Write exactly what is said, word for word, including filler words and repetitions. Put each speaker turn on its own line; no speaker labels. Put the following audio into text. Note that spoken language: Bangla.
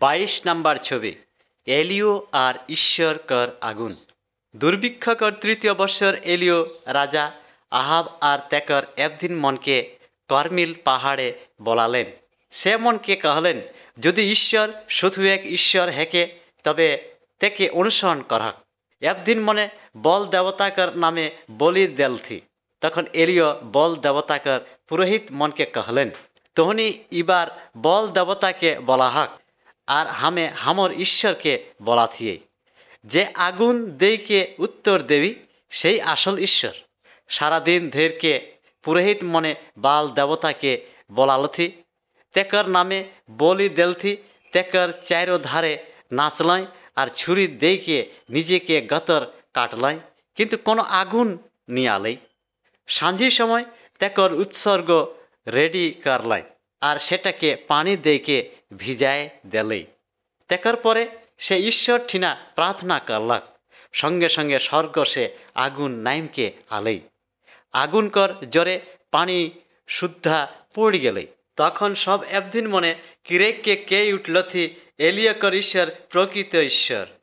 বাইশ নম্বর ছবি এলিও আর ঈশ্বর কর আগুন। দুর্ভিক্ষ কর তৃতীয় বৎসর এলিও রাজা আহাব আর তেকর একদিন মনকে কর্মিল পাহাড়ে বলালেন। সে মনকে कहলেন, যদি ঈশ্বর শুধু এক ঈশ্বর হেকে তবে তেকে অনুসরণ করহক। একদিন মনে বল দেবতাকর নামে বলি দেলথি। তখন এলিও বল দেবতাকর পুরোহিত মনকে कहলেন, তোহনি ইবার বল দেবতাকে বলা হক আর হামে হামর ঈশ্বরকে বলা থিয়ে। যে আগুন দেইকে উত্তর দেবি সেই আসল ঈশ্বর। সারাদিন ধেরকে পুরোহিত মনে বাল দেবতাকে বলালথি, তেকর নামে বলি দেলথি। তেকর চাইরো ধারে নাচলাই আর ছুরি দেইকে নিজেকে গতর কাটলাই, কিন্তু কোনো আগুন নিয়ালেই। সাঁঝির সময় তেকর উৎসর্গ রেডি করলাই আর সেটাকে পানি দেইকে ভিজায় দেলেই। তেকর পরে সে ঈশ্বর ঠিনা প্রার্থনা করলাক। সঙ্গে সঙ্গে স্বর্গ সে আগুন নাইমকে আলেই। আগুন কর জোরে পানি শুদ্ধা পড়ি গেলেই। তখন সব একদিন মনে কিরেককে কে উঠলথি এলিয়া কর ঈশ্বর প্রকৃত ঈশ্বর।